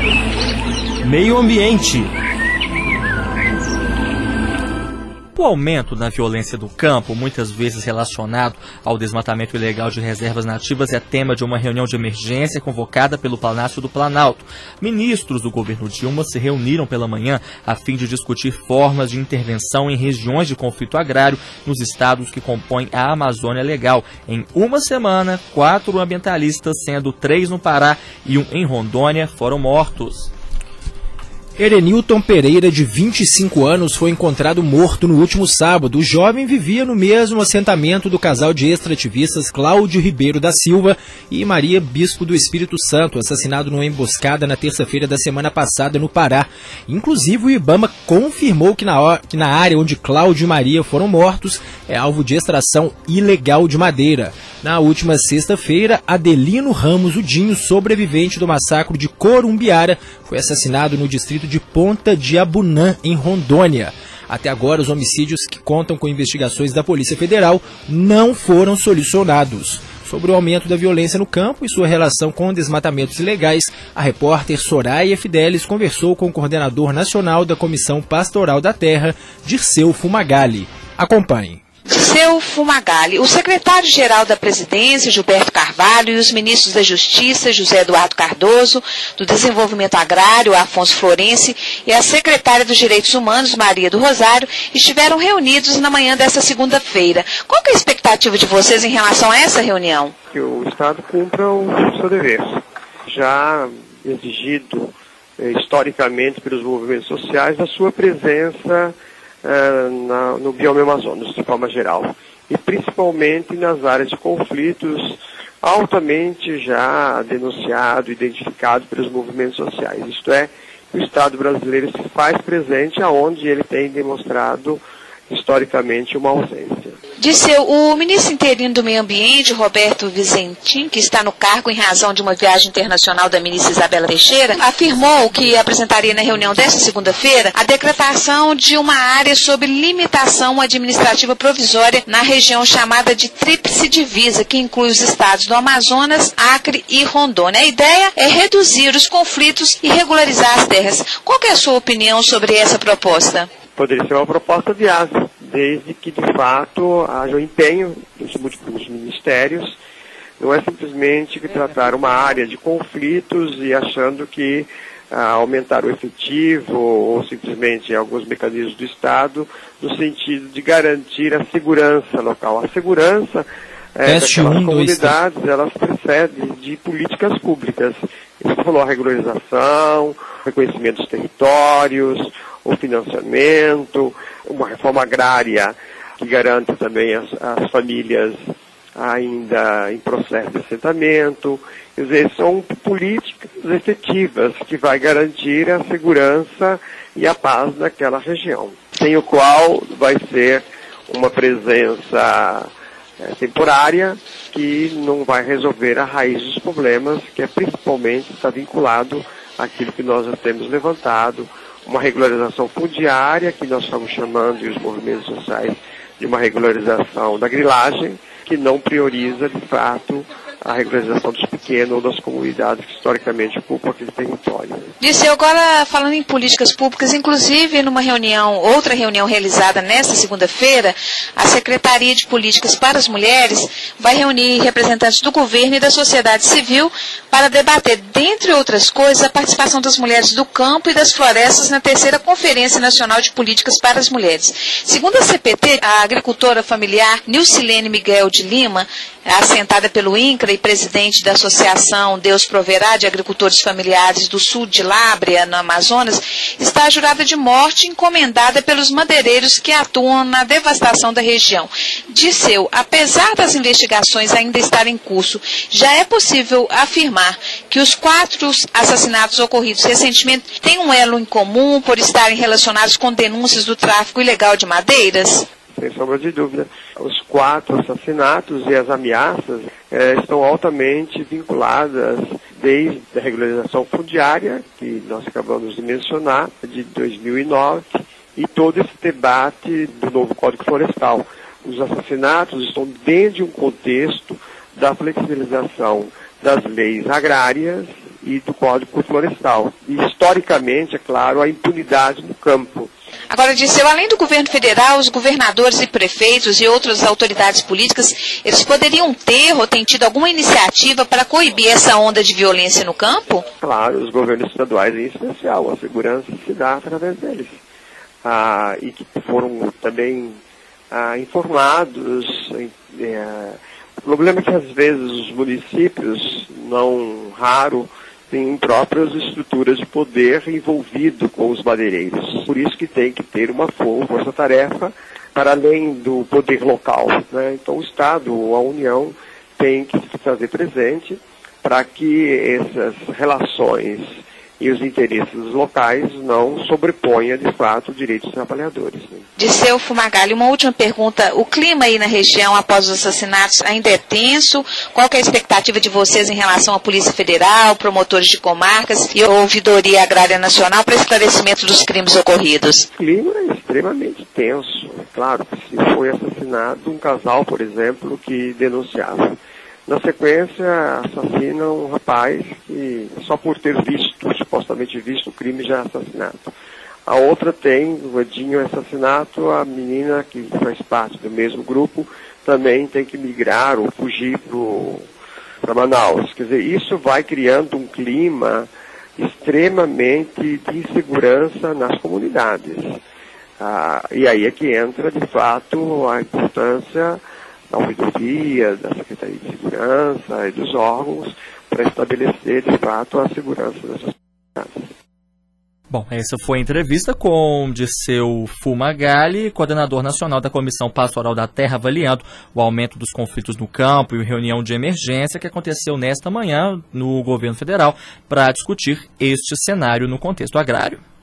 Meio Ambiente. O aumento na violência do campo, muitas vezes relacionado ao desmatamento ilegal de reservas nativas, é tema de uma reunião de emergência convocada pelo Palácio do Planalto. Ministros do governo Dilma se reuniram pela manhã a fim de discutir formas de intervenção em regiões de conflito agrário nos estados que compõem a Amazônia Legal. Em uma semana, 4 ambientalistas, sendo 3 no Pará e 1 em Rondônia, foram mortos. Erenilton Pereira, de 25 anos, foi encontrado morto no último sábado. O jovem vivia no mesmo assentamento do casal de extrativistas Cláudio Ribeiro da Silva e Maria Bispo do Espírito Santo, assassinado numa emboscada na terça-feira da semana passada no Pará. Inclusive, o Ibama confirmou que na área onde Cláudio e Maria foram mortos é alvo de extração ilegal de madeira. Na última sexta-feira, Adelino Ramos Udinho, sobrevivente do massacre de Corumbiara, foi assassinado no distrito de Ponta de Abunã, em Rondônia. Até agora, os homicídios que contam com investigações da Polícia Federal não foram solucionados. Sobre o aumento da violência no campo e sua relação com desmatamentos ilegais, a repórter Soraya Fidelis conversou com o coordenador nacional da Comissão Pastoral da Terra, Dirceu Fumagalli. Acompanhe. Dirceu Fumagalli, o secretário-geral da Presidência, Gilberto Carvalho, e os ministros da Justiça, José Eduardo Cardoso, do Desenvolvimento Agrário, Afonso Florense, e a secretária dos Direitos Humanos, Maria do Rosário, estiveram reunidos na manhã desta segunda-feira. Qual que é a expectativa de vocês em relação a essa reunião? Que o Estado cumpra o seu dever, já exigido historicamente pelos movimentos sociais, a sua presença no bioma Amazonas, de forma geral, e principalmente nas áreas de conflitos altamente já denunciado, identificado pelos movimentos sociais. Isto é, o Estado brasileiro se faz presente aonde ele tem demonstrado historicamente uma ausência. Dirceu, o ministro interino do Meio Ambiente, Roberto Vizentin, que está no cargo em razão de uma viagem internacional da ministra Isabela Teixeira, afirmou que apresentaria na reunião desta segunda-feira a decretação de uma área sob limitação administrativa provisória na região chamada de Tríplice Divisa, que inclui os estados do Amazonas, Acre e Rondônia. A ideia é reduzir os conflitos e regularizar as terras. Qual que é a sua opinião sobre essa proposta? Poderia ser uma proposta viável, desde que, de fato, haja o empenho dos múltiplos ministérios. Não é simplesmente tratar uma área de conflitos e achando que aumentar o efetivo ou simplesmente alguns mecanismos do Estado no sentido de garantir a segurança local. A segurança daquelas comunidades, elas precedem de políticas públicas. Você falou a regularização, reconhecimento dos territórios, o financiamento, uma reforma agrária que garanta também as famílias ainda em processo de assentamento. Quer dizer, são políticas efetivas que vai garantir a segurança e a paz naquela região, sem o qual vai ser uma presença temporária que não vai resolver a raiz dos problemas, que é principalmente está vinculado àquilo que nós já temos levantado, uma regularização fundiária, que nós estamos chamando, e os movimentos sociais, de uma regularização da grilagem, que não prioriza, de fato, a regularização dos pequenos ou das comunidades que historicamente ocupam aquele território. Dirceu, agora falando em políticas públicas, inclusive numa outra reunião realizada nesta segunda-feira, a Secretaria de Políticas para as Mulheres vai reunir representantes do governo e da sociedade civil para debater, dentre outras coisas, a participação das mulheres do campo e das florestas na terceira Conferência Nacional de Políticas para as Mulheres. Segundo a CPT, a agricultora familiar Nilcilene Miguel de Lima, assentada pelo INCRA e presidente da Associação Deus Proverá de Agricultores Familiares do Sul de Lábrea, no Amazonas, está jurada de morte encomendada pelos madeireiros que atuam na devastação da região. Dirceu, apesar das investigações ainda estarem em curso, já é possível afirmar que os 4 assassinatos ocorridos recentemente têm um elo em comum por estarem relacionados com denúncias do tráfico ilegal de madeiras? Sem sombra de dúvida. Os 4 assassinatos e as ameaças estão altamente vinculadas desde a regularização fundiária, que nós acabamos de mencionar, de 2009, e todo esse debate do novo Código Florestal. Os assassinatos estão dentro de um contexto da flexibilização das leis agrárias e do Código Florestal. E, historicamente, é claro, a impunidade no campo. Agora, Dirceu, além do governo federal, os governadores e prefeitos e outras autoridades políticas, eles poderiam ter ou ter tido alguma iniciativa para coibir essa onda de violência no campo? Claro, os governos estaduais em especial, a segurança se dá através deles. E que foram também informados. O problema é que, às vezes, os municípios, não raro, têm próprias estruturas de poder envolvido com os madeireiros. Por isso que tem que ter uma força-tarefa para além do poder local, né? Então o Estado ou a União tem que se fazer presente para que essas relações e os interesses locais não sobreponham, de fato, os direitos dos trabalhadores. Né? Dirceu Fumagalli, uma última pergunta. O clima aí na região após os assassinatos ainda é tenso? Qual que é a expectativa de vocês em relação à Polícia Federal, promotores de comarcas e a Ouvidoria Agrária Nacional para esclarecimento dos crimes ocorridos? O clima é extremamente tenso. É claro que se foi assassinado um casal, por exemplo, que denunciava. Na sequência, assassina um rapaz que, só por ter supostamente visto o crime, já é assassinado. A outra tem, o Edinho assassinato, a menina que faz parte do mesmo grupo também tem que migrar ou fugir para Manaus. Quer dizer, isso vai criando um clima extremamente de insegurança nas comunidades. E aí é que entra, de fato, a importância da ouvidoria, da Secretaria de Segurança e dos órgãos para estabelecer, de fato, a segurança dessas comunidades. Bom, essa foi a entrevista com Dirceu Fumagalli, coordenador nacional da Comissão Pastoral da Terra, avaliando o aumento dos conflitos no campo e a reunião de emergência que aconteceu nesta manhã no governo federal para discutir este cenário no contexto agrário.